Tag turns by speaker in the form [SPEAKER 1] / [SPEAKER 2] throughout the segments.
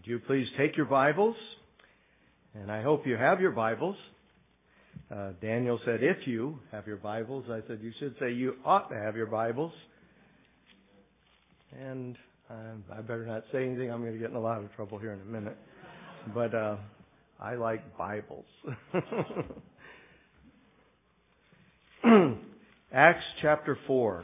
[SPEAKER 1] you please take your Bibles? And I hope you have your Bibles. Daniel said, if you have your Bibles. I said, you should say you ought to have your Bibles. And I better not say anything. I'm going to get in a lot of trouble here in a minute. But I like Bibles. Acts chapter 4.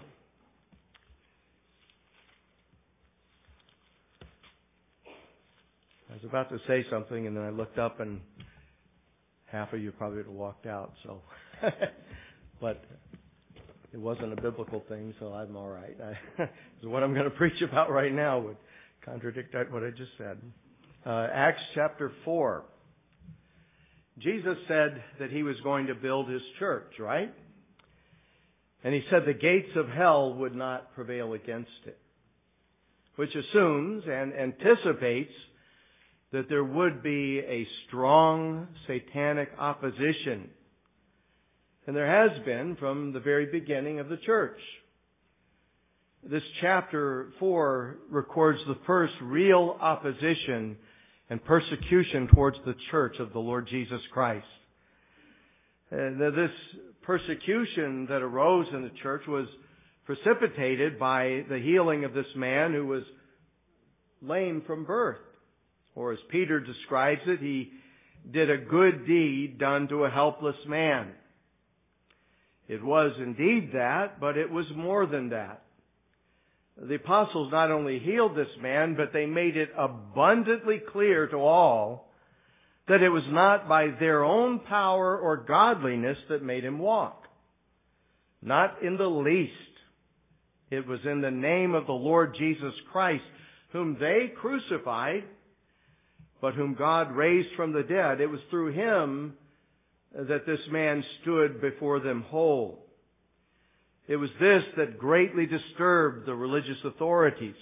[SPEAKER 1] I was about to say something, and then I looked up, and half of you probably would have walked out. So, but it wasn't a biblical thing, so I'm all right. So what I'm going to preach about right now would contradict what I just said. Acts chapter 4. Jesus said that He was going to build His church, right? And He said the gates of hell would not prevail against it, which assumes and anticipates that there would be a strong satanic opposition. And there has been from the very beginning of the church. This chapter 4 records the first real opposition and persecution towards the church of the Lord Jesus Christ. This persecution that arose in the church was precipitated by the healing of this man who was lame from birth. Or as Peter describes it, he did a good deed done to a helpless man. It was indeed that, but it was more than that. The apostles not only healed this man, but they made it abundantly clear to all that it was not by their own power or godliness that made him walk. Not in the least. It was in the name of the Lord Jesus Christ, whom they crucified, but whom God raised from the dead. It was through Him that this man stood before them whole. It was this that greatly disturbed the religious authorities.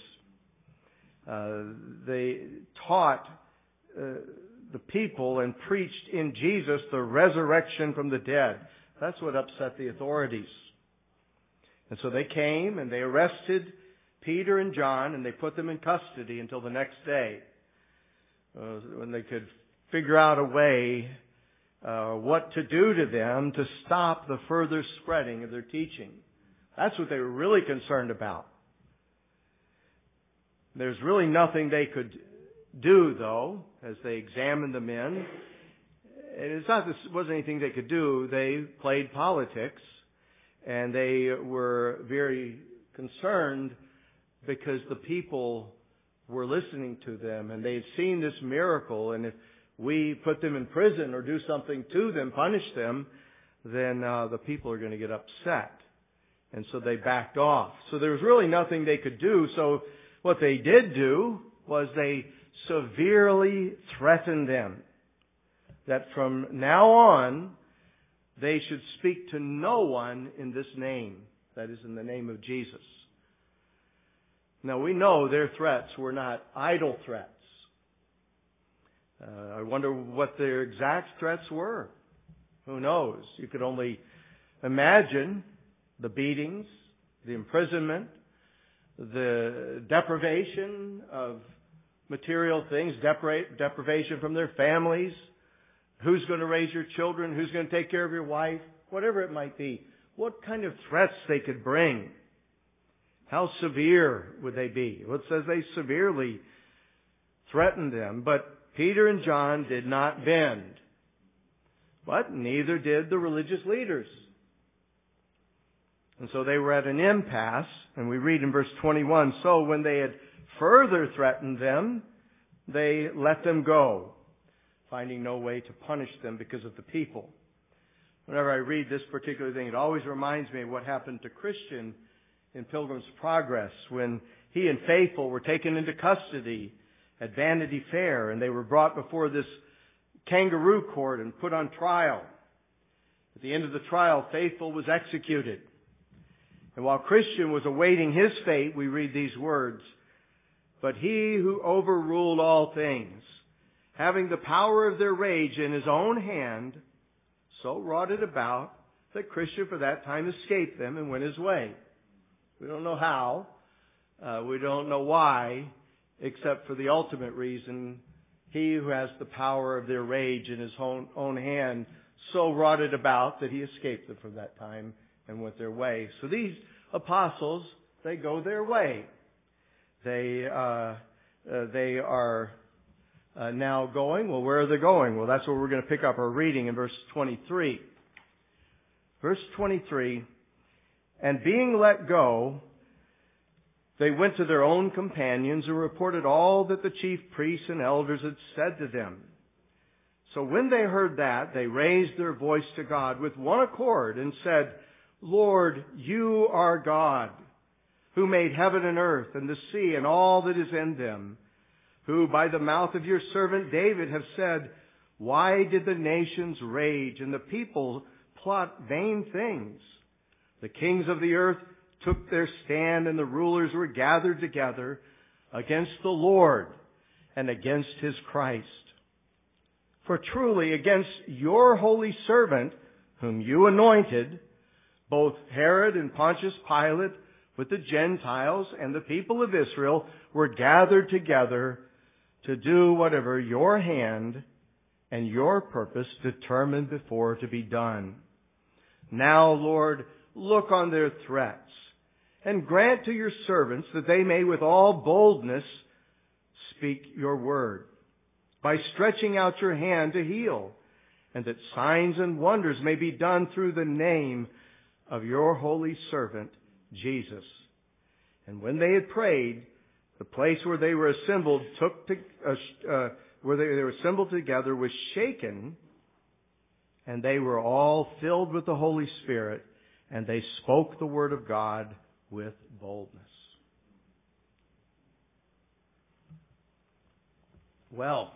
[SPEAKER 1] They taught the people and preached in Jesus the resurrection from the dead. That's what upset the authorities. And so they came and they arrested Peter and John and they put them in custody until the next day, when they could figure out a way what to do to them to stop the further spreading of their teaching. That's what they were really concerned about. There's really nothing they could do, though, as they examined the men. It wasn't anything they could do. They played politics, and they were very concerned because the people were listening to them, and they had seen this miracle, and if we put them in prison or do something to them, punish them, then the people are going to get upset. And so they backed off. So there was really nothing they could do. So what they did do was they severely threatened them that from now on they should speak to no one in this name, that is, in the name of Jesus. Now, we know their threats were not idle threats. I wonder what their exact threats were. Who knows? You could only imagine the beatings, the imprisonment, the deprivation of material things, deprivation from their families. Who's going to raise your children? Who's going to take care of your wife? Whatever it might be. What kind of threats they could bring. How severe would they be? Well, it says they severely threatened them, but Peter and John did not bend. But neither did the religious leaders. And so they were at an impasse, and we read in verse 21, so when they had further threatened them, they let them go, finding no way to punish them because of the people. Whenever I read this particular thing, it always reminds me of what happened to Christian in Pilgrim's Progress, when he and Faithful were taken into custody at Vanity Fair, and they were brought before this kangaroo court and put on trial. At the end of the trial, Faithful was executed. And while Christian was awaiting his fate, we read these words, but he who overruled all things, having the power of their rage in his own hand, so wrought it about that Christian for that time escaped them and went his way. We don't know how. We don't know why, except for the ultimate reason he who has the power of their rage in his own hand so wrought it about that he escaped them from that time and went their way. So these apostles, they go their way. They are now going. Well, where are they going? Well, that's where we're going to pick up our reading in verse 23. Verse 23, and being let go, they went to their own companions and reported all that the chief priests and elders had said to them. So when they heard that, they raised their voice to God with one accord and said, Lord, you are God, who made heaven and earth and the sea and all that is in them, who by the mouth of your servant David have said, why did the nations rage and the people plot vain things? The kings of the earth took their stand and the rulers were gathered together against the Lord and against his Christ. For truly against your holy servant, whom you anointed, both Herod and Pontius Pilate with the Gentiles and the people of Israel were gathered together to do whatever your hand and your purpose determined before to be done. Now, Lord, look on their threats and grant to your servants that they may with all boldness speak your word, by stretching out your hand to heal, and that signs and wonders may be done through the name of your holy servant, Jesus. And when they had prayed, the place where they were assembled together was shaken, and they were all filled with the Holy Spirit, and they spoke the word of God with boldness. Well,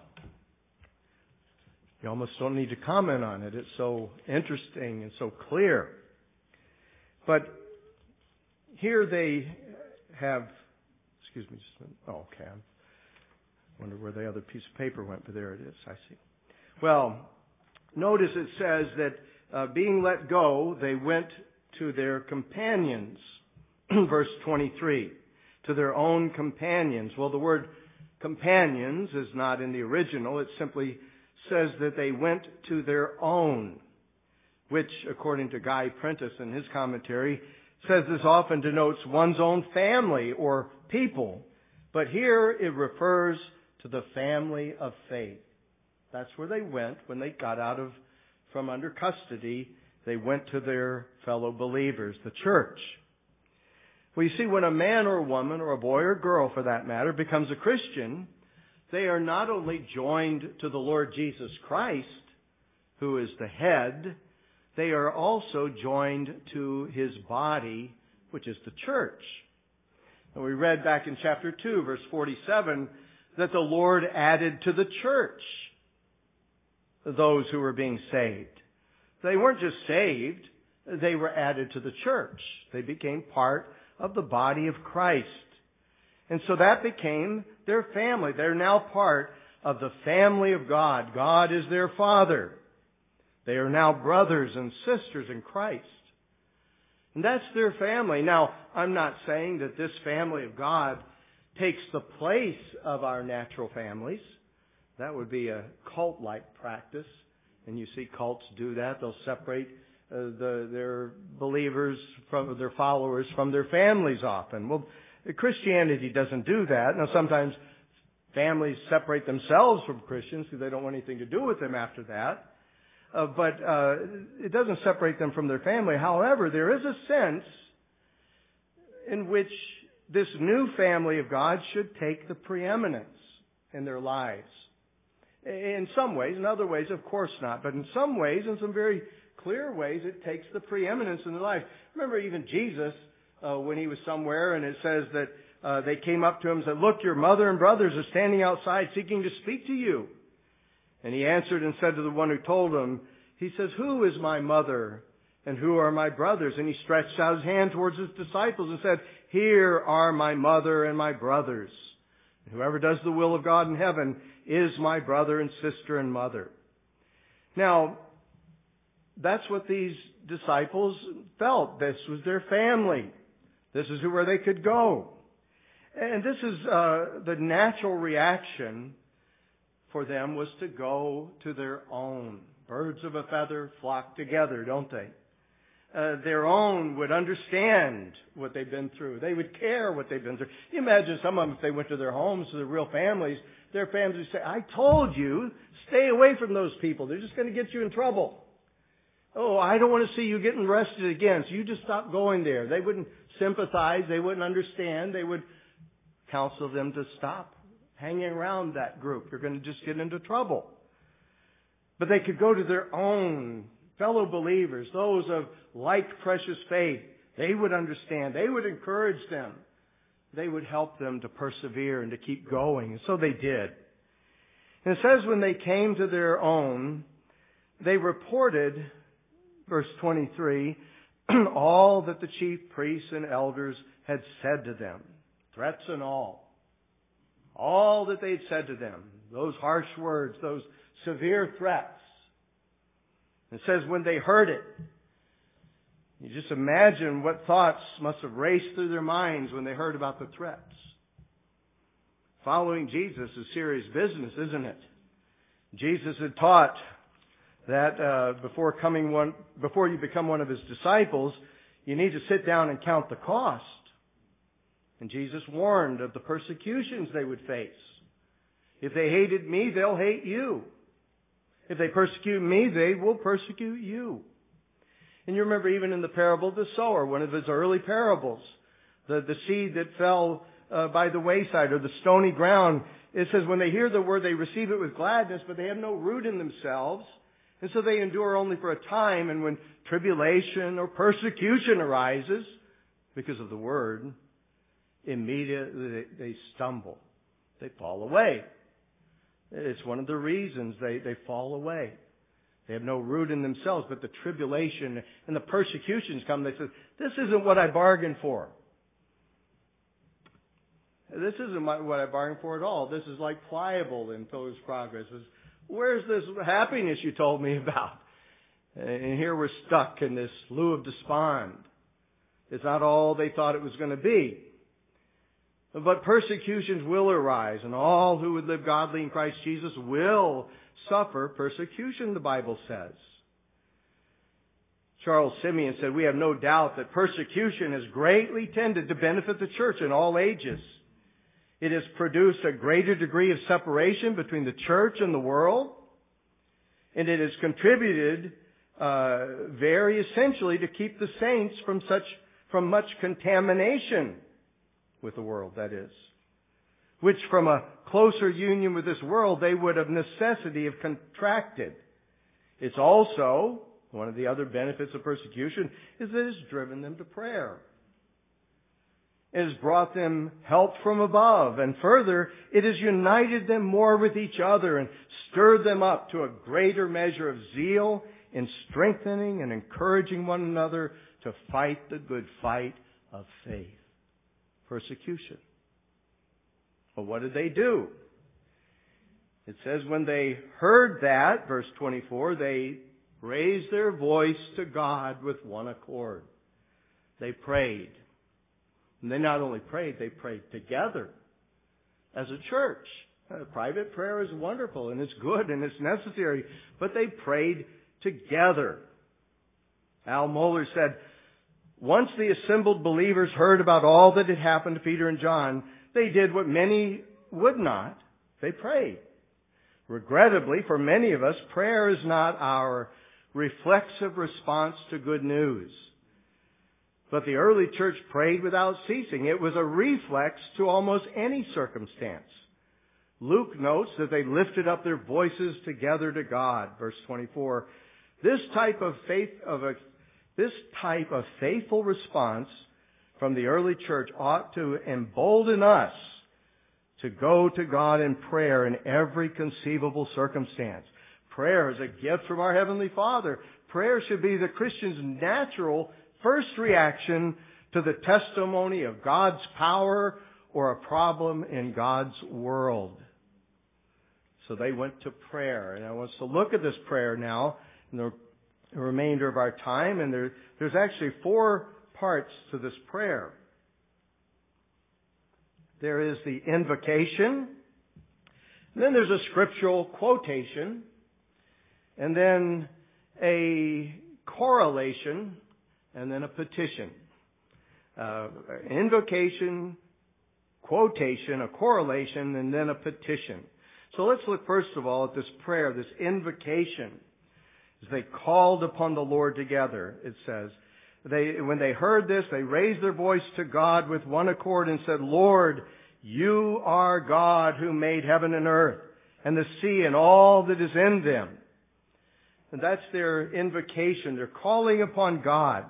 [SPEAKER 1] you almost don't need to comment on it. It's so interesting and so clear. But here they have, excuse me just a minute. Oh, okay. I wonder where the other piece of paper went, but there it is. I see. Well, notice it says that being let go, they went to their companions. Verse 23, to their own companions. Well, the word companions is not in the original. It simply says that they went to their own, which, according to Guy Prentice in his commentary, says this often denotes one's own family or people. But here it refers to the family of faith. That's where they went when they got from under custody. They went to their fellow believers, the church. Well, you see, when a man or a woman or a boy or girl, for that matter, becomes a Christian, they are not only joined to the Lord Jesus Christ, who is the head, they are also joined to his body, which is the church. And we read back in chapter 2, verse 47, that the Lord added to the church those who were being saved. They weren't just saved, they were added to the church. They became part of the body of Christ. And so that became their family. They're now part of the family of God. God is their Father. They are now brothers and sisters in Christ. And that's their family. Now, I'm not saying that this family of God takes the place of our natural families. That would be a cult-like practice. And you see cults do that. They'll separate their believers from their followers from their families often. Well, Christianity doesn't do that. Now, sometimes families separate themselves from Christians because they don't want anything to do with them after that. But it doesn't separate them from their family. However, there is a sense in which this new family of God should take the preeminence in their lives. In some ways, in other ways, of course not. But in some ways, in some very clear ways, it takes the preeminence in their life. Remember even Jesus, when he was somewhere, and it says that they came up to him and said, "Look, your mother and brothers are standing outside seeking to speak to you." And he answered and said to the one who told him, he says, "Who is my mother and who are my brothers?" And he stretched out his hand towards his disciples and said, "Here are my mother and my brothers. And whoever does the will of God in heaven is my brother and sister and mother." Now, that's what these disciples felt. This was their family. This is where they could go. And this is the natural reaction for them was to go to their own. Birds of a feather flock together, don't they? Their own would understand what they've been through. They would care what they've been through. You imagine some of them, if they went to their homes, to their real families, their families would say, I told you, stay away from those people. They're just going to get you in trouble. Oh, I don't want to see you getting arrested again, so you just stop going there. They wouldn't sympathize. They wouldn't understand. They would counsel them to stop hanging around that group. You're going to just get into trouble. But they could go to their own fellow believers, those of like precious faith. They would understand. They would encourage them. They would help them to persevere and to keep going. And so they did. And it says when they came to their own, they reported, verse 23, all that the chief priests and elders had said to them. Threats and all. All that they had said to them. Those harsh words, those severe threats. It says when they heard it, you just imagine what thoughts must have raced through their minds when they heard about the threats. Following Jesus is serious business, isn't it? Jesus had taught that before you become one of His disciples, you need to sit down and count the cost. And Jesus warned of the persecutions they would face. If they hated me, they'll hate you. If they persecute me, they will persecute you. And you remember even in the parable of the sower, one of His early parables, the seed that fell by the wayside or the stony ground, it says when they hear the word, they receive it with gladness, but they have no root in themselves. And so they endure only for a time. And when tribulation or persecution arises because of the word, immediately they stumble. They fall away. It's one of the reasons they fall away. They have no root in themselves, but the tribulation and the persecutions come. They say, this isn't what I bargained for. This isn't what I bargained for at all. This is like pliable in Pilgrim's Progress. Where's this happiness you told me about? And here we're stuck in this slough of despond. It's not all they thought it was going to be. But persecutions will arise, and all who would live godly in Christ Jesus will suffer persecution, the Bible says. Charles Simeon said, we have no doubt that persecution has greatly tended to benefit the church in all ages. It has produced a greater degree of separation between the church and the world, and it has contributed very essentially to keep the saints from much contamination with the world, that is, which from a closer union with this world they would of necessity have contracted. It's also, one of the other benefits of persecution, is that it's driven them to prayer. It has brought them help from above, and further, it has united them more with each other and stirred them up to a greater measure of zeal in strengthening and encouraging one another to fight the good fight of faith. Persecution. But what did they do? It says when they heard that, verse 24, they raised their voice to God with one accord. They prayed. And they not only prayed, they prayed together as a church. Private prayer is wonderful and it's good and it's necessary, but they prayed together. Al Mohler said, once the assembled believers heard about all that had happened to Peter and John, they did what many would not. They prayed. Regrettably, for many of us, prayer is not our reflexive response to good news. But the early church prayed without ceasing. It was a reflex to almost any circumstance. Luke notes that they lifted up their voices together to God. Verse 24. This type of faithful response from the early church ought to embolden us to go to God in prayer in every conceivable circumstance. Prayer is a gift from our Heavenly Father. Prayer should be the Christian's natural first reaction to the testimony of God's power or a problem in God's world. So they went to prayer. And I want us to look at this prayer now in the remainder of our time. And there's actually 4 parts to this prayer. There is the invocation. And then there's a scriptural quotation, and then a correlation, and then a petition. Invocation, quotation, a correlation, and then a petition. So let's look first of all at this prayer, this invocation. As they called upon the Lord together, it says, when they heard this, they raised their voice to God with one accord and said, Lord, you are God who made heaven and earth and the sea and all that is in them. And that's their invocation. They're calling upon God.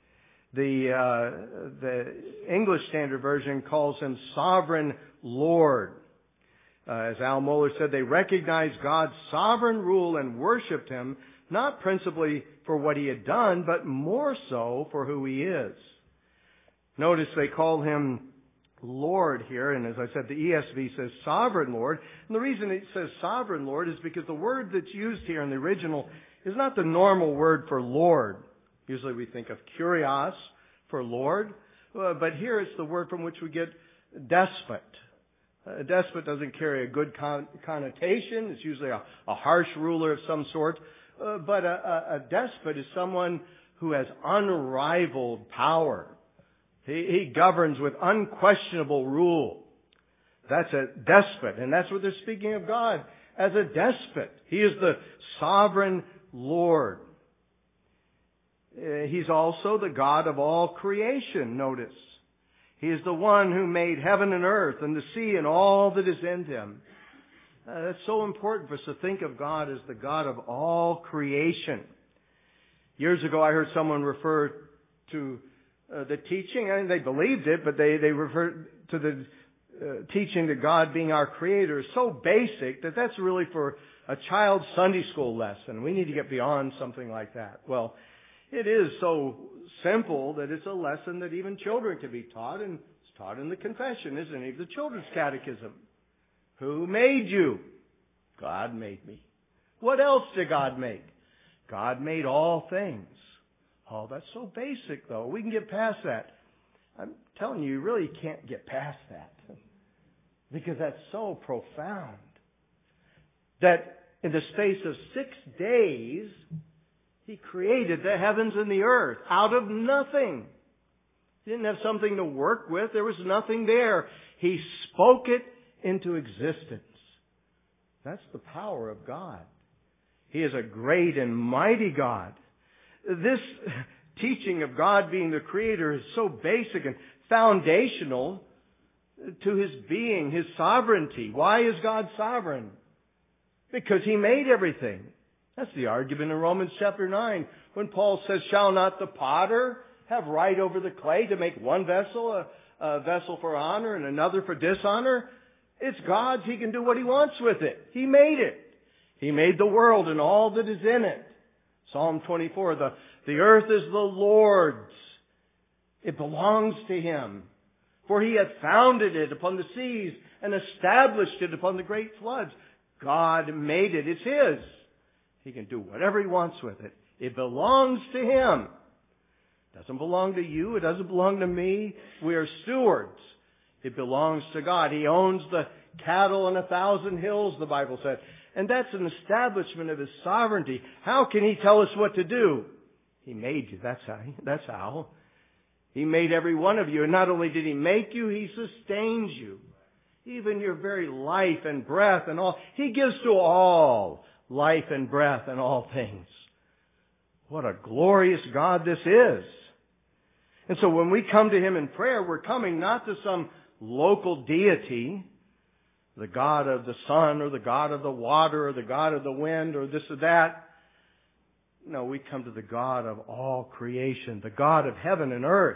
[SPEAKER 1] The English Standard Version calls him Sovereign Lord. As Al Mohler said, they recognized God's sovereign rule and worshipped him, not principally for what he had done, but more so for who he is. Notice they call him Lord here, and as I said, the ESV says Sovereign Lord. And the reason it says Sovereign Lord is because the word that's used here in the original is not the normal word for Lord. Usually we think of kurios for Lord, but here it's the word from which we get despot. A despot doesn't carry a good connotation. It's usually a harsh ruler of some sort. But a despot is someone who has unrivaled power. He governs with unquestionable rule. That's a despot, and that's what they're speaking of God as a despot. He is the sovereign Lord. He's also the God of all creation, notice. He is the one who made heaven and earth and the sea and all that is in them. That's so important for us to think of God as the God of all creation. Years ago, I heard someone refer to the teaching, and they believed it, but they referred to the teaching that God being our Creator is so basic that that's really for a child's Sunday school lesson. We need to get beyond something like that. Well, it is so simple that it's a lesson that even children can be taught, and it's taught in the confession, isn't it? The children's catechism. Who made you? God made me. What else did God make? God made all things. Oh, that's so basic, though. We can get past that. I'm telling you really can't get past that. Because that's so profound. That in the space of 6 days, He created the heavens and the earth out of nothing. He didn't have something to work with. There was nothing there. He spoke it into existence. That's the power of God. He is a great and mighty God. This teaching of God being the Creator is so basic and foundational to His being, His sovereignty. Why is God sovereign? Because He made everything. That's the argument in Romans chapter 9 when Paul says, shall not the potter have right over the clay to make one vessel a vessel for honor and another for dishonor? It's God's. He can do what He wants with it. He made it. He made the world and all that is in it. Psalm 24, the earth is the Lord's. It belongs to Him. For He hath founded it upon the seas and established it upon the great floods. God made it. It's His. He can do whatever He wants with it. It belongs to Him. It doesn't belong to you. It doesn't belong to me. We are stewards. It belongs to God. He owns the cattle on 1,000 hills, the Bible said. And that's an establishment of His sovereignty. How can He tell us what to do? He made you. That's how. He made every one of you. And not only did He make you, He sustains you. Even your very life and breath and all. He gives to all life and breath and all things. What a glorious God this is. And so when we come to Him in prayer, we're coming not to some local deity, the God of the sun or the God of the water or the God of the wind or this or that. No, we come to the God of all creation, the God of heaven and earth.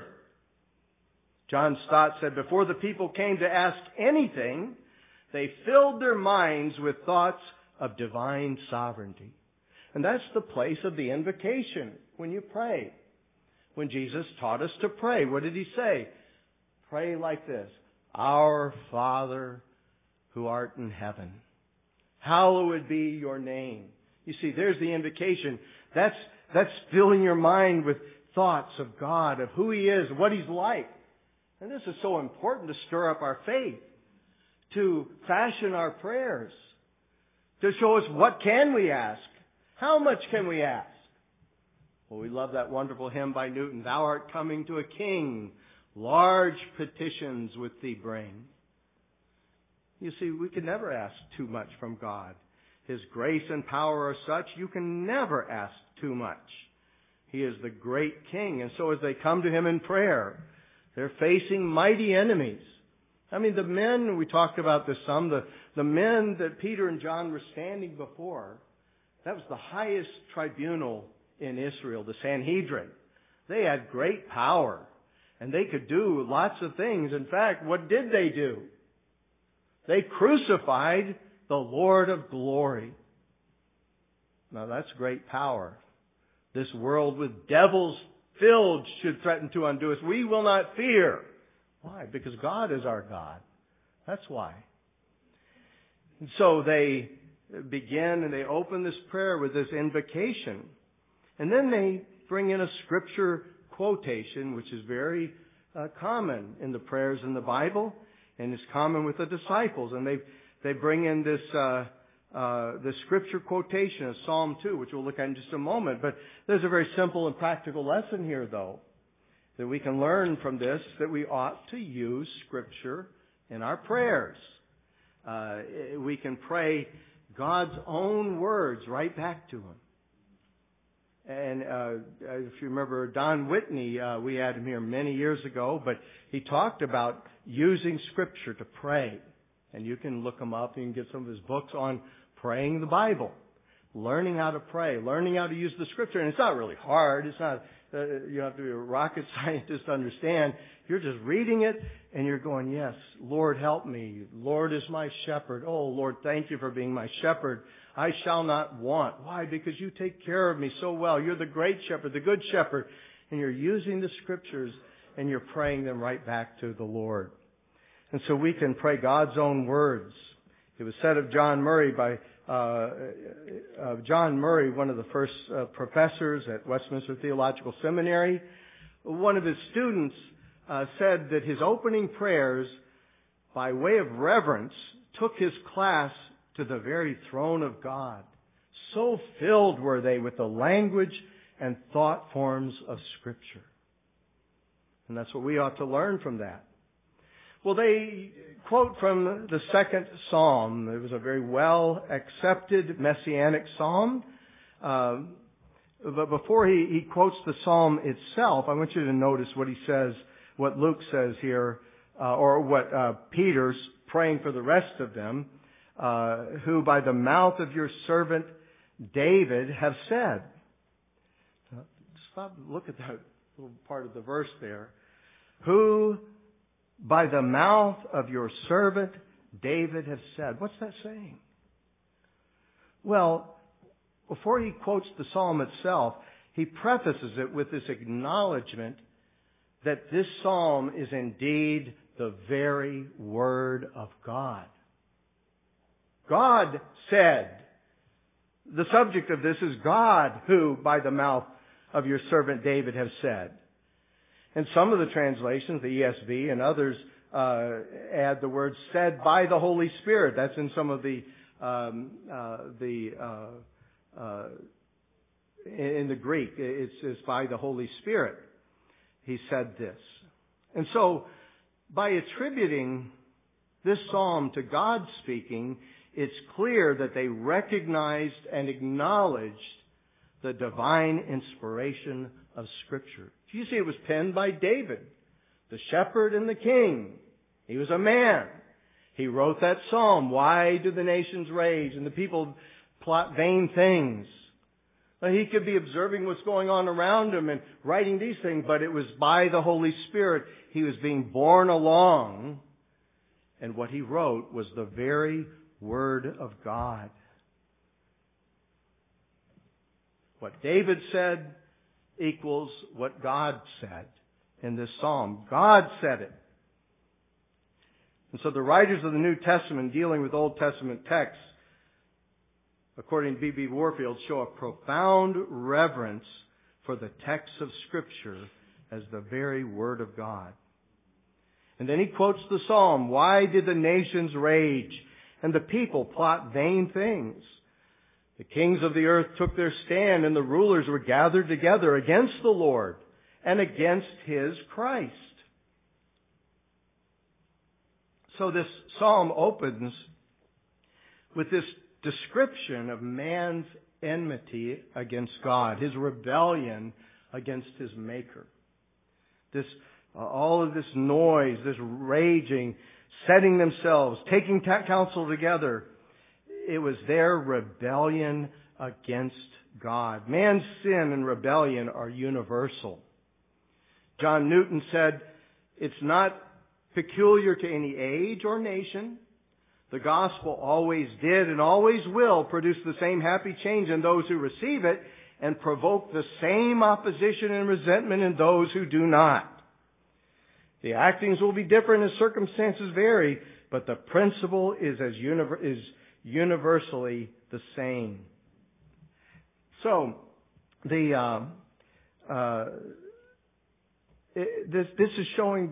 [SPEAKER 1] John Stott said, before the people came to ask anything, they filled their minds with thoughts of divine sovereignty. And that's the place of the invocation when you pray. When Jesus taught us to pray, what did He say? Pray like this. Our Father who art in heaven, hallowed be your name. You see, there's the invocation. That's filling your mind with thoughts of God, of who He is, what He's like. And this is so important to stir up our faith, to fashion our prayers. to show us what can we ask. How much can we ask? Well, we love that wonderful hymn by Newton. Thou art coming to a king, large petitions with thee bring. You see, we can never ask too much from God. His grace and power are such, you can never ask too much. He is the great King, and so as they come to Him in prayer, they're facing mighty enemies. I mean, the men, we talked about this some, the men that Peter and John were standing before, that was the highest tribunal in Israel, the Sanhedrin. They had great power, and they could do lots of things. In fact, what did they do? They crucified the Lord of glory. Now that's great power. This world with devils filled should threaten to undo us. We will not fear. Why? Because God is our God. That's why. And so they begin and they open this prayer with this invocation. And then they bring in a scripture quotation, which is very common in the prayers in the Bible, and is common with the disciples. And they bring in this scripture quotation of Psalm 2, which we'll look at in just a moment. But there's a very simple and practical lesson here, though, that we can learn from this, that we ought to use scripture in our prayers. We can pray God's own words right back to Him. And if you remember Don Whitney, we had him here many years ago, but he talked about using scripture to pray. And you can look him up. You can get some of his books on praying the Bible, learning how to pray, learning how to use the scripture. And it's not really hard. It's not, you have to be a rocket scientist to understand. You're just reading it and you're going, yes, Lord, help me. Lord is my shepherd. Oh, Lord, thank you for being my shepherd. I shall not want. Why? Because you take care of me so well. You're the great shepherd, the good shepherd. And you're using the scriptures and you're praying them right back to the Lord. And so we can pray God's own words. It was said of John Murray by John Murray, one of the first professors at Westminster Theological Seminary. One of his students said that his opening prayers, by way of reverence, took his class to the very throne of God. So filled were they with the language and thought forms of Scripture. And that's what we ought to learn from that. Well, they quote from the second psalm. It was a very well accepted messianic psalm. But before he quotes the psalm itself, I want you to notice what he says, what Luke says here, or what Peter's praying for the rest of them, who by the mouth of your servant David have said. Stop and look at that little part of the verse there. Who by the mouth of your servant David have said. What's that saying? Well, before he quotes the psalm itself, he prefaces it with this acknowledgement that this psalm is indeed the very Word of God. God said. The subject of this is God who, by the mouth of your servant David, have said. And some of the translations, the ESV and others, add the word said by the Holy Spirit. That's in some of in the Greek. It's by the Holy Spirit. He said this. And so, by attributing this psalm to God speaking, it's clear that they recognized and acknowledged the divine inspiration of Scripture. You see, it was penned by David, the shepherd and the king. He was a man. He wrote that psalm. Why do the nations rage and the people plot vain things? Well, he could be observing what's going on around him and writing these things, but it was by the Holy Spirit. He was being borne along, and what he wrote was the very Word of God. What David said equals what God said in this psalm. God said it. And so the writers of the New Testament dealing with Old Testament texts, according to B.B. Warfield, show a profound reverence for the text of Scripture as the very Word of God. And then he quotes the psalm, why did the nations rage and the people plot vain things. The kings of the earth took their stand, and the rulers were gathered together against the Lord and against His Christ. So this psalm opens with this description of man's enmity against God, his rebellion against his Maker. All of this noise, this raging, setting themselves, taking counsel together, it was their rebellion against God. Man's sin and rebellion are universal. John Newton said, it's not peculiar to any age or nation. The gospel always did and always will produce the same happy change in those who receive it and provoke the same opposition and resentment in those who do not. The actings will be different as circumstances vary, but the principle is universally the same. So, this is showing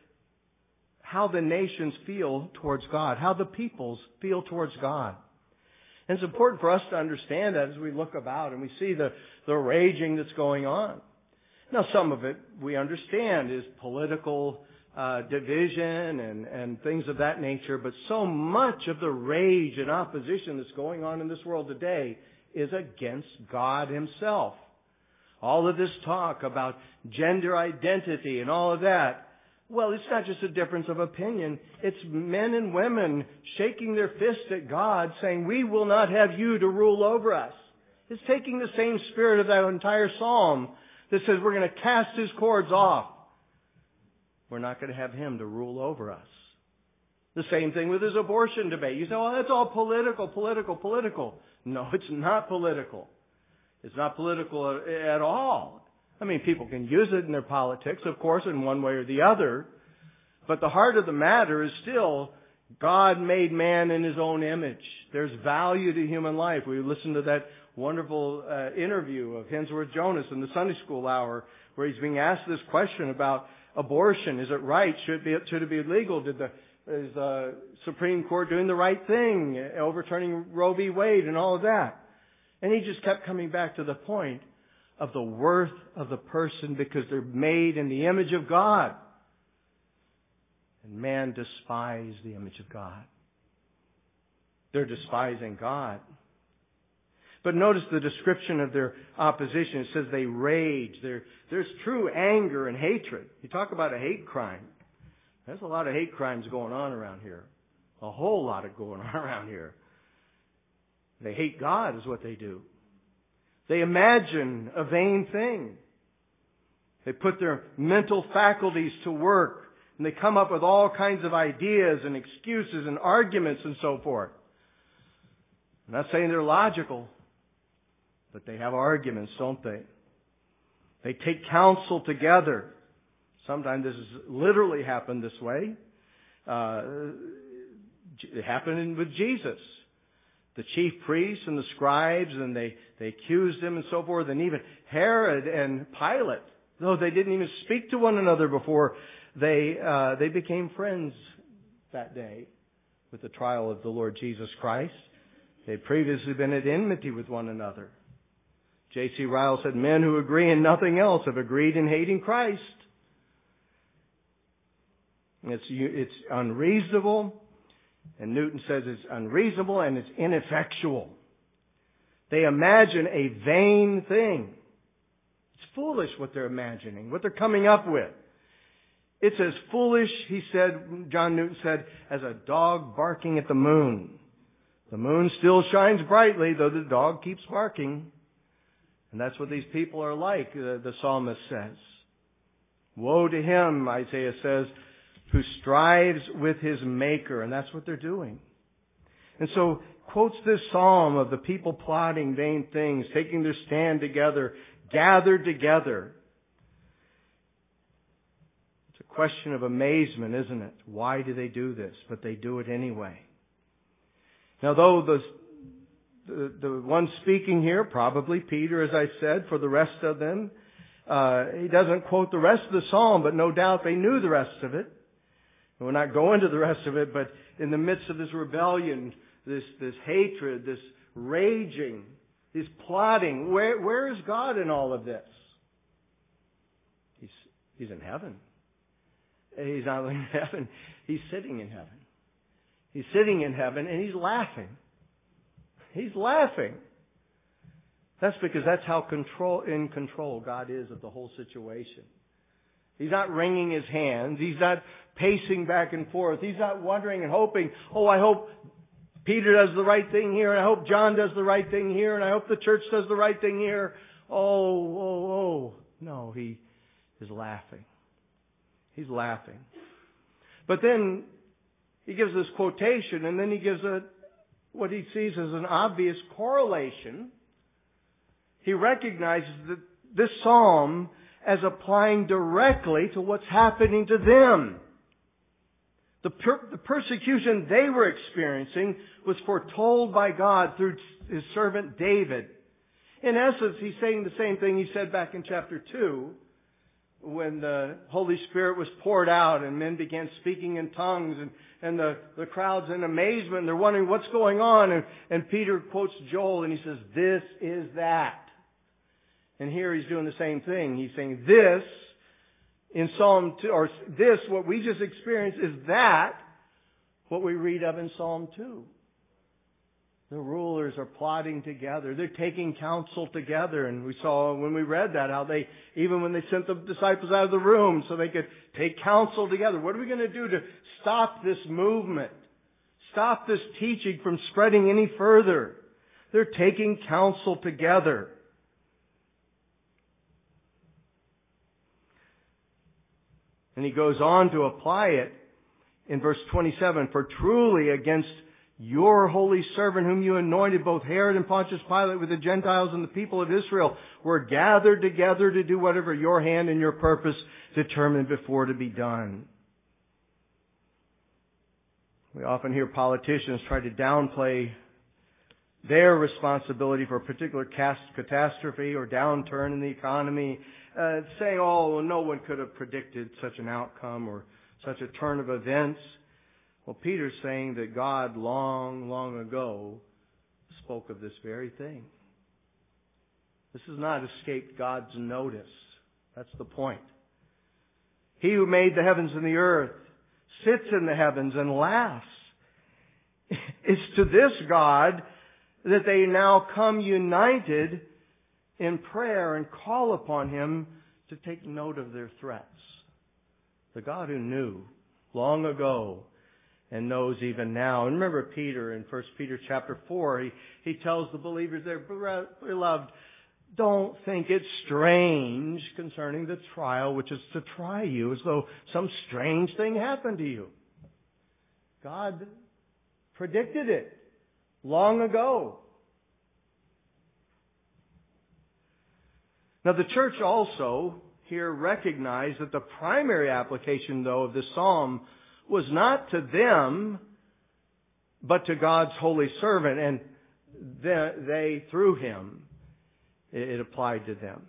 [SPEAKER 1] how the nations feel towards God, how the peoples feel towards God. And it's important for us to understand that as we look about and we see the raging that's going on. Now, some of it we understand is political division and things of that nature, but so much of the rage and opposition that's going on in this world today is against God Himself. All of this talk about gender identity and all of that, well, it's not just a difference of opinion. It's men and women shaking their fist at God saying, we will not have you to rule over us. It's taking the same spirit of that entire psalm that says we're going to cast His cords off. We're not going to have Him to rule over us. The same thing with His abortion debate. You say, oh, that's all political. No, it's not political. It's not political at all. I mean, people can use it in their politics, of course, in one way or the other. But the heart of the matter is still, God made man in His own image. There's value to human life. We listened to that wonderful interview of Hensworth Jonas in the Sunday School Hour, where he's being asked this question about abortion. Is it right? Should it be legal? Is the Supreme Court doing the right thing, overturning Roe v. Wade and all of that? And he just kept coming back to the point of the worth of the person because they're made in the image of God. And man despised the image of God. They're despising God. But notice the description of their opposition. It says they rage. There's true anger and hatred. You talk about a hate crime. There's a lot of hate crimes going on around here. A whole lot of going on around here. They hate God is what they do. They imagine a vain thing. They put their mental faculties to work, and they come up with all kinds of ideas and excuses and arguments and so forth. I'm not saying they're logical, but they have arguments, don't they? They take counsel together. Sometimes this has literally happened this way. It happened with Jesus. The chief priests and the scribes, and they accused him and so forth, and even Herod and Pilate, though they didn't even speak to one another before, they became friends that day with the trial of the Lord Jesus Christ. They had previously been at enmity with one another. J.C. Ryle said, men who agree in nothing else have agreed in hating Christ. It's unreasonable. And Newton says it's unreasonable and it's ineffectual. They imagine a vain thing. It's foolish what they're imagining, what they're coming up with. It's as foolish, John Newton said, as a dog barking at the moon. The moon still shines brightly, though the dog keeps barking. And that's what these people are like, the psalmist says. Woe to him, Isaiah says, who strives with his Maker. And that's what they're doing. And so quotes this psalm of the people plotting vain things, taking their stand together, gathered together. It's a question of amazement, isn't it? Why do they do this? But they do it anyway. Now, though the one speaking here, probably Peter, as I said, for the rest of them, he doesn't quote the rest of the psalm, but no doubt they knew the rest of it. We'll not go into the rest of it, but in the midst of this rebellion, this hatred, this raging, this plotting, where is God in all of this? He's in heaven. He's not in heaven. He's sitting in heaven. He's sitting in heaven and He's laughing. He's laughing. That's because that's how in control God is of the whole situation. He's not wringing His hands. He's not pacing back and forth. He's not wondering and hoping, I hope Peter does the right thing here, and I hope John does the right thing here, and I hope the church does the right thing here. No, He is laughing. He's laughing. But then He gives this quotation, and then He gives what He sees as an obvious correlation. He recognizes that this psalm as applying directly to what's happening to them. The persecution they were experiencing was foretold by God through His servant David. In essence, He's saying the same thing He said back in chapter 2, when the Holy Spirit was poured out and men began speaking in tongues, and the crowd's in amazement, and they're wondering what's going on. And Peter quotes Joel and he says, "This is that." And here he's doing the same thing. He's saying this in Psalm 2, or this, what we just experienced, is that what we read of in Psalm 2. The rulers are plotting together. They're taking counsel together. And we saw when we read that how they, even when they sent the disciples out of the room so they could take counsel together. What are we going to do to stop this movement? Stop this teaching from spreading any further? They're taking counsel together. And he goes on to apply it in verse 27. For truly against your holy servant whom you anointed, both Herod and Pontius Pilate with the Gentiles and the people of Israel, were gathered together to do whatever your hand and your purpose determined before to be done. We often hear politicians try to downplay their responsibility for a particular catastrophe or downturn in the economy, saying, no one could have predicted such an outcome or such a turn of events. Well, Peter's saying that God long, long ago spoke of this very thing. This has not escaped God's notice. That's the point. He who made the heavens and the earth sits in the heavens and laughs. It's to this God that they now come united in prayer and call upon Him to take note of their threats. The God who knew long ago and knows even now. And remember Peter in 1 Peter chapter 4, he tells the believers there, beloved, don't think it's strange concerning the trial which is to try you, as though some strange thing happened to you. God predicted it long ago. Now the church also here recognized that the primary application, though, of this psalm was not to them, but to God's holy servant, and they, through Him, it applied to them.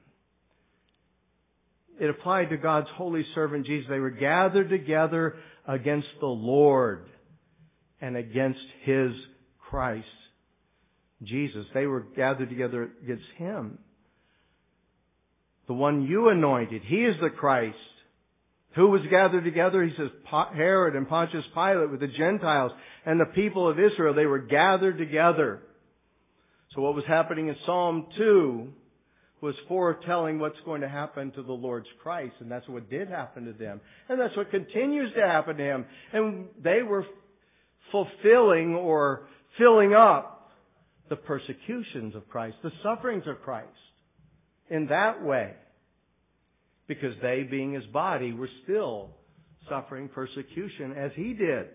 [SPEAKER 1] It applied to God's holy servant Jesus. They were gathered together against the Lord and against His Christ, Jesus. They were gathered together against Him. The one you anointed, He is the Christ. Who was gathered together? He says Herod and Pontius Pilate with the Gentiles and the people of Israel. They were gathered together. So what was happening in Psalm 2 was foretelling what's going to happen to the Lord's Christ. And that's what did happen to them. And that's what continues to happen to Him. And they were fulfilling or filling up the persecutions of Christ, the sufferings of Christ in that way. Because they, being His body, were still suffering persecution as He did.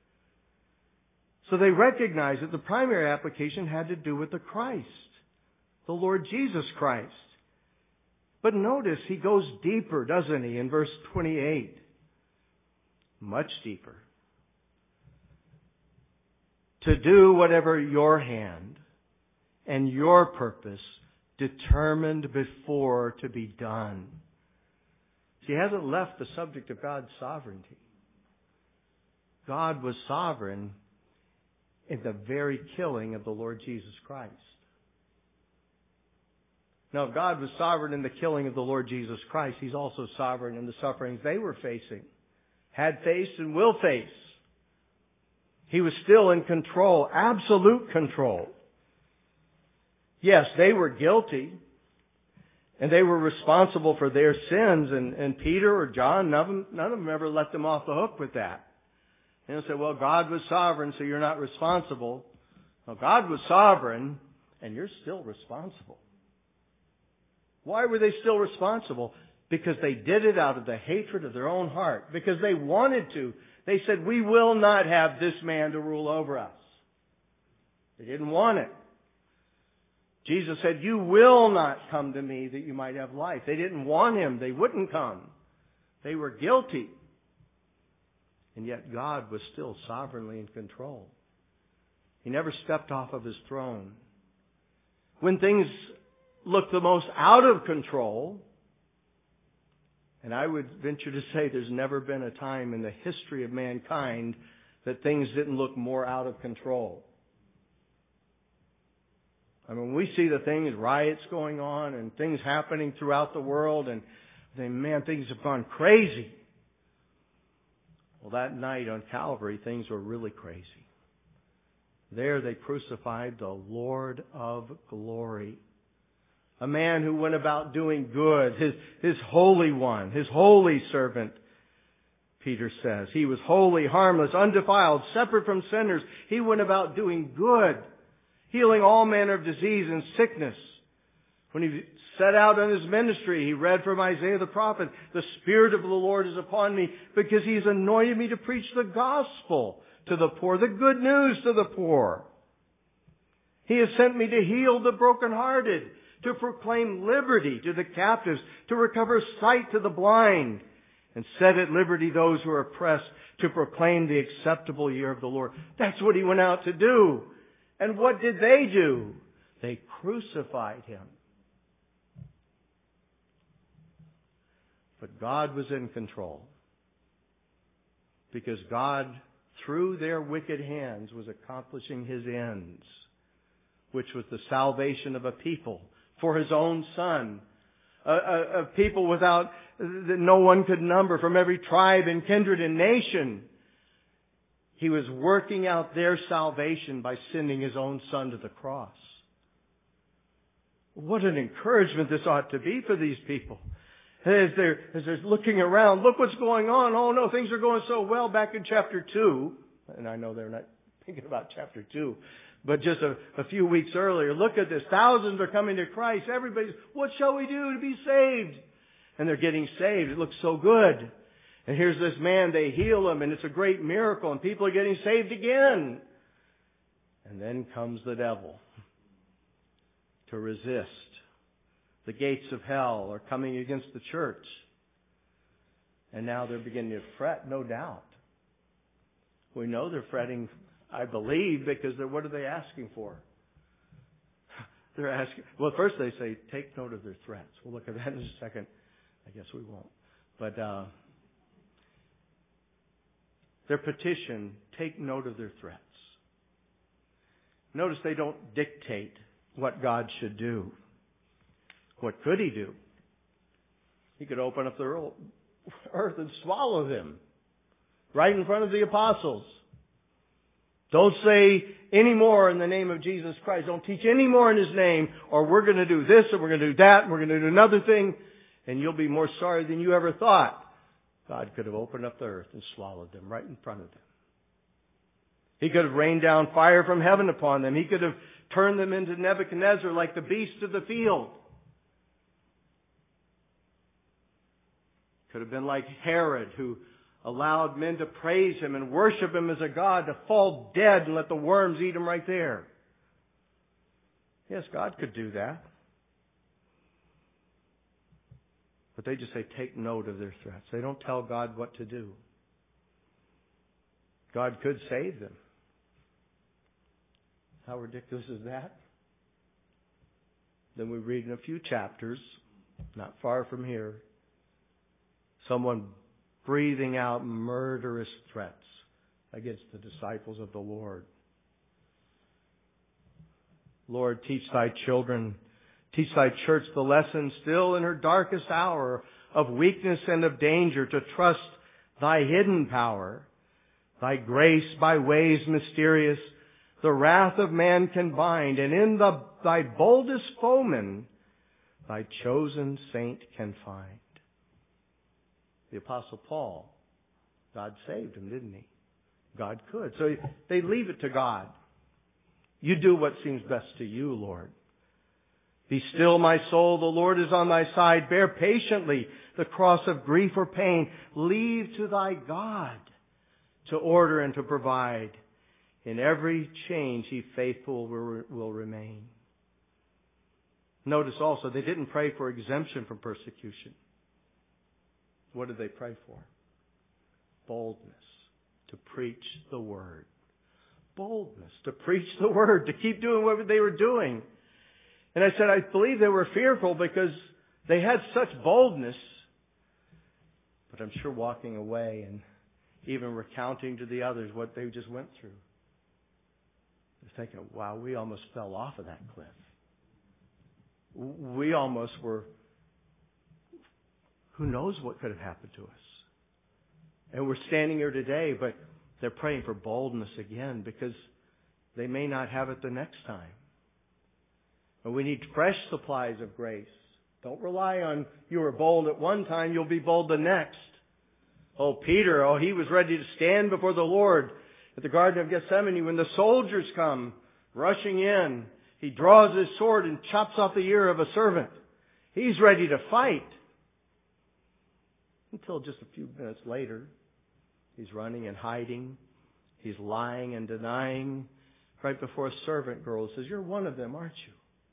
[SPEAKER 1] So they recognized that the primary application had to do with the Christ, the Lord Jesus Christ. But notice He goes deeper, doesn't He, in verse 28? Much deeper. To do whatever your hand and your purpose determined before to be done. He hasn't left the subject of God's sovereignty. God was sovereign in the very killing of the Lord Jesus Christ. Now, if God was sovereign in the killing of the Lord Jesus Christ, He's also sovereign in the sufferings they were facing, had faced, and will face. He was still in control, absolute control. Yes, they were guilty, and they were responsible for their sins, and Peter or John, none of them ever let them off the hook with that. They don't say, well, God was sovereign, so you're not responsible. Well, God was sovereign, and you're still responsible. Why were they still responsible? Because they did it out of the hatred of their own heart. Because they wanted to. They said, we will not have this man to rule over us. They didn't want it. Jesus said, you will not come to me that you might have life. They didn't want Him. They wouldn't come. They were guilty. And yet God was still sovereignly in control. He never stepped off of His throne. When things looked the most out of control, and I would venture to say there's never been a time in the history of mankind that things didn't look more out of control. I mean, we see the things, riots going on and things happening throughout the world, and think, man, things have gone crazy. Well, that night on Calvary, things were really crazy. There they crucified the Lord of glory. A man who went about doing good, his holy one, his holy servant, Peter says. He was holy, harmless, undefiled, separate from sinners. He went about doing good, healing all manner of disease and sickness. When he set out on his ministry, he read from Isaiah the prophet, the Spirit of the Lord is upon me because He's anointed me to preach the gospel to the poor, the good news to the poor. He has sent me to heal the brokenhearted, to proclaim liberty to the captives, to recover sight to the blind, and set at liberty those who are oppressed, to proclaim the acceptable year of the Lord. That's what He went out to do. And what did they do? They crucified Him. But God was in control. Because God, through their wicked hands, was accomplishing His ends, which was the salvation of a people for His own Son, a people without that no one could number, from every tribe and kindred and nation. He was working out their salvation by sending His own Son to the cross. What an encouragement this ought to be for these people. As they're looking around, look what's going on. Oh no, things are going so well back in chapter 2. And I know they're not thinking about chapter 2. But just a few weeks earlier, look at this. Thousands are coming to Christ. Everybody's, what shall we do to be saved? And they're getting saved. It looks so good. And here's this man, they heal him, and it's a great miracle, and people are getting saved again. And then comes the devil to resist. The gates of hell are coming against the church. And now they're beginning to fret, no doubt. We know they're fretting, I believe, because what are they asking for? They're asking, well, first they say, take note of their threats. We'll look at that in a second. I guess we won't. But their petition, take note of their threats. Notice they don't dictate what God should do. What could He do? He could open up the earth and swallow them right in front of the apostles. Don't say any more in the name of Jesus Christ. Don't teach any more in His name, or we're going to do this, or we're going to do that, and we're going to do another thing, and you'll be more sorry than you ever thought. God could have opened up the earth and swallowed them right in front of them. He could have rained down fire from heaven upon them. He could have turned them into Nebuchadnezzar like the beasts of the field. Could have been like Herod, who allowed men to praise him and worship him as a god to fall dead and let the worms eat him right there. Yes, God could do that. But they just say, take note of their threats. They don't tell God what to do. God could save them. How ridiculous is that? Then we read in a few chapters, not far from here, someone breathing out murderous threats against the disciples of the Lord. Lord, teach thy children, teach thy church the lesson still in her darkest hour of weakness and of danger to trust thy hidden power, thy grace by ways mysterious, the wrath of man can bind, and in thy boldest foeman, thy chosen saint can find. The Apostle Paul, God saved him, didn't he? God could. So they leave it to God. You do what seems best to you, Lord. Be still, my soul, the Lord is on thy side. Bear patiently the cross of grief or pain. Leave to thy God to order and to provide. In every change he faithful will remain. Notice also, they didn't pray for exemption from persecution. What did they pray for? Boldness to preach the Word. Boldness to preach the Word, to keep doing what they were doing. And I said, I believe they were fearful because they had such boldness. But I'm sure walking away and even recounting to the others what they just went through. They're thinking, wow, we almost fell off of that cliff. We almost were, who knows what could have happened to us. And we're standing here today, but they're praying for boldness again because they may not have it the next time. And we need fresh supplies of grace. Don't rely on you were bold at one time, you'll be bold the next. Oh, Peter, he was ready to stand before the Lord at the Garden of Gethsemane when the soldiers come rushing in. He draws his sword and chops off the ear of a servant. He's ready to fight. Until just a few minutes later, he's running and hiding. He's lying and denying right before a servant girl says, you're one of them, aren't you?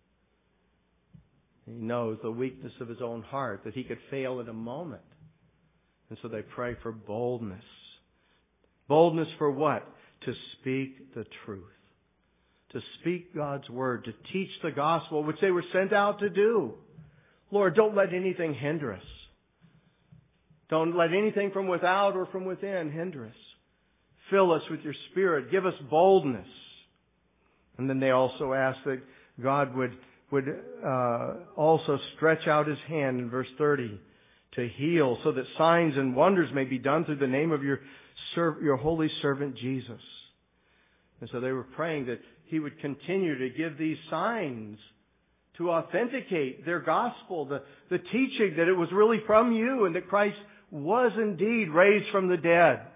[SPEAKER 1] He knows the weakness of his own heart, that he could fail at a moment. And so they pray for boldness. Boldness for what? To speak the truth. To speak God's Word. To teach the gospel, which they were sent out to do. Lord, don't let anything hinder us. Don't let anything from without or from within hinder us. Fill us with your Spirit. Give us boldness. And then they also ask that God would also stretch out His hand in verse 30 to heal, so that signs and wonders may be done through the name of your holy servant Jesus. And so they were praying that He would continue to give these signs to authenticate their gospel, the teaching that it was really from you and that Christ was indeed raised from the dead.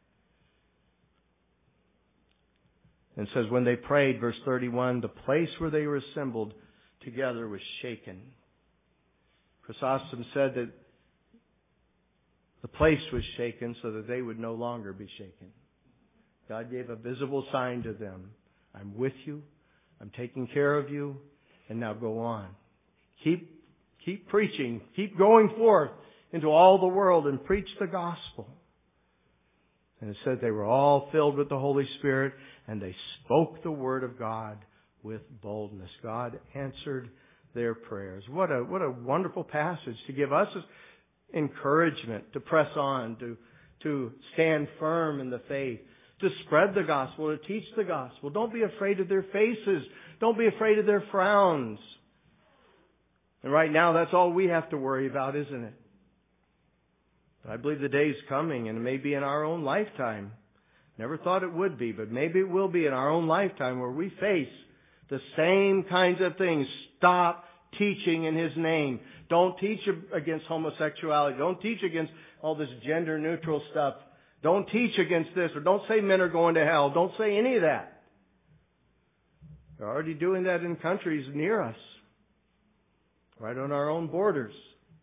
[SPEAKER 1] And it says when they prayed, verse 31, the place where they were assembled together was shaken. Chrysostom said that the place was shaken so that they would no longer be shaken. God gave a visible sign to them. I'm with you. I'm taking care of you. And now go on. Keep preaching. Keep going forth into all the world and preach the gospel. And it said they were all filled with the Holy Spirit and they spoke the word of God with boldness. God answered their prayers. What a wonderful passage to give us encouragement to press on, to stand firm in the faith, to spread the gospel, to teach the gospel. Don't be afraid of their faces. Don't be afraid of their frowns. And right now, that's all we have to worry about, isn't it? But I believe the day's coming, and it may be in our own lifetime. Never thought it would be, but maybe it will be in our own lifetime where we face the same kinds of things. Stop teaching in His name. Don't teach against homosexuality. Don't teach against all this gender neutral stuff. Don't teach against this, or don't say men are going to hell. Don't say any of that. They're already doing that in countries near us, right on our own borders.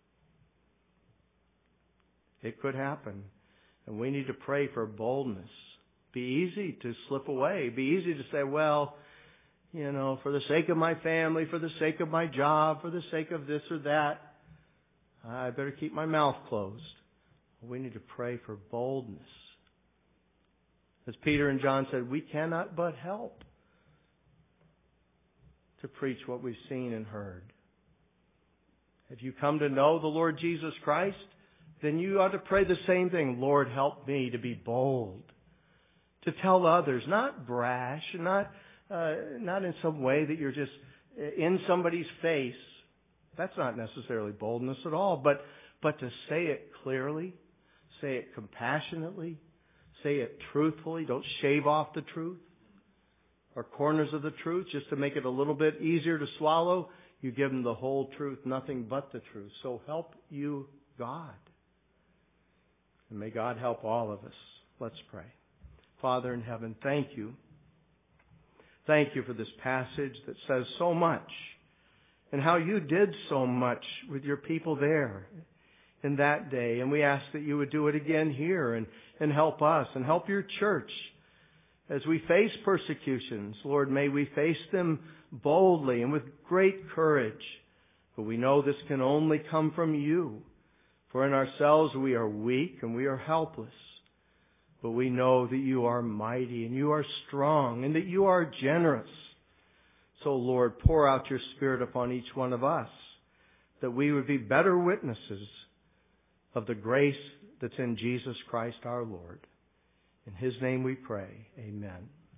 [SPEAKER 1] It could happen. And we need to pray for boldness. Be easy to slip away. Be easy to say, well, for the sake of my family, for the sake of my job, for the sake of this or that, I better keep my mouth closed. We need to pray for boldness. As Peter and John said, we cannot but help to preach what we've seen and heard. If you come to know the Lord Jesus Christ, then you ought to pray the same thing. Lord, help me to be bold, to tell others, not brash, not in some way that you're just in somebody's face. That's not necessarily boldness at all, but to say it clearly, say it compassionately, say it truthfully. Don't shave off the truth or corners of the truth just to make it a little bit easier to swallow. You give them the whole truth, nothing but the truth. So help you, God. And may God help all of us. Let's pray. Father in heaven, thank you. Thank you for this passage that says so much and how you did so much with your people there in that day. And we ask that you would do it again here and help us and help your church as we face persecutions. Lord, may we face them boldly and with great courage. For we know this can only come from you. For in ourselves we are weak and we are helpless. But we know that you are mighty and you are strong and that you are generous. So, Lord, pour out your Spirit upon each one of us, that we would be better witnesses of the grace that's in Jesus Christ our Lord. In His name we pray. Amen.